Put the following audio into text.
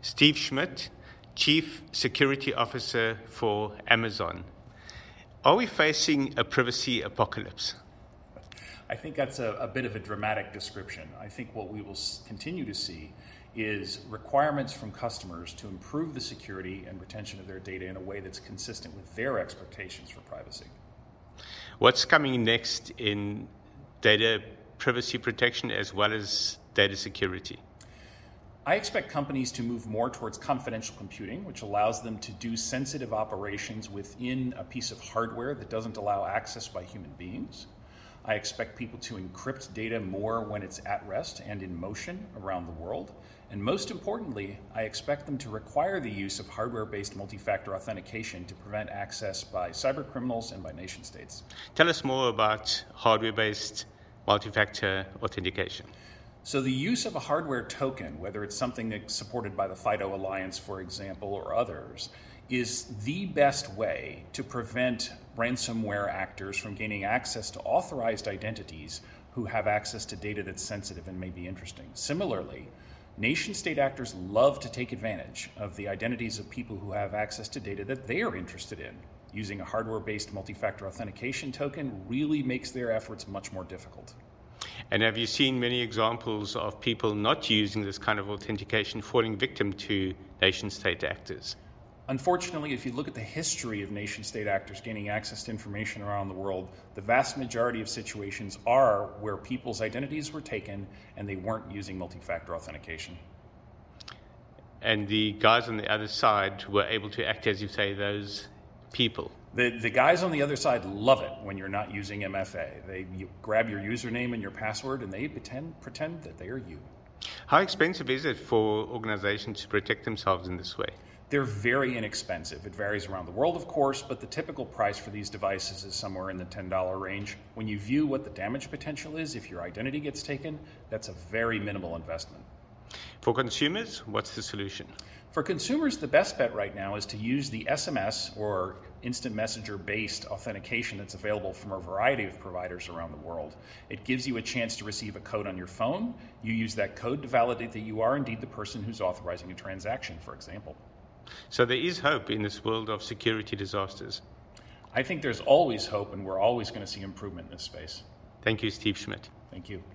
Steve Schmidt, Chief Security Officer for Amazon. Are we facing a privacy apocalypse? I think that's a bit of a dramatic description. I think what we will continue to see is requirements from customers to improve the security and retention of their data in a way that's consistent with their expectations for privacy. What's coming next in data privacy protection as well as data security? I expect companies to move more towards confidential computing, which allows them to do sensitive operations within a piece of hardware that doesn't allow access by human beings. I expect people to encrypt data more when it's at rest and in motion around the world. And most importantly, I expect them to require the use of hardware-based multi-factor authentication to prevent access by cybercriminals and by nation states. Tell us more about hardware-based multi-factor authentication. So the use of a hardware token, whether it's something that's supported by the FIDO Alliance, for example, or others, is the best way to prevent ransomware actors from gaining access to authorized identities who have access to data that's sensitive and may be interesting. Similarly, nation-state actors love to take advantage of the identities of people who have access to data that they are interested in. Using a hardware-based multi-factor authentication token really makes their efforts much more difficult. And have you seen many examples of people not using this kind of authentication falling victim to nation-state actors? Unfortunately, if you look at the history of nation-state actors gaining access to information around the world, the vast majority of situations are where people's identities were taken and they weren't using multi-factor authentication. And the guys on the other side were able to act, as you say, those people. The guys on the other side love it when you're not using MFA. You grab your username and your password and they pretend that they are you. How expensive is it for organizations to protect themselves in this way? They're very inexpensive. It varies around the world, of course, but the typical price for these devices is somewhere in the $10 range. When you view what the damage potential is if your identity gets taken, that's a very minimal investment. For consumers, what's the solution? For consumers, the best bet right now is to use the SMS or instant messenger-based authentication that's available from a variety of providers around the world. It gives you a chance to receive a code on your phone. You use that code to validate that you are indeed the person who's authorizing a transaction, for example. So there is hope in this world of security disasters. I think there's always hope, and we're always going to see improvement in this space. Thank you, Steve Schmidt. Thank you.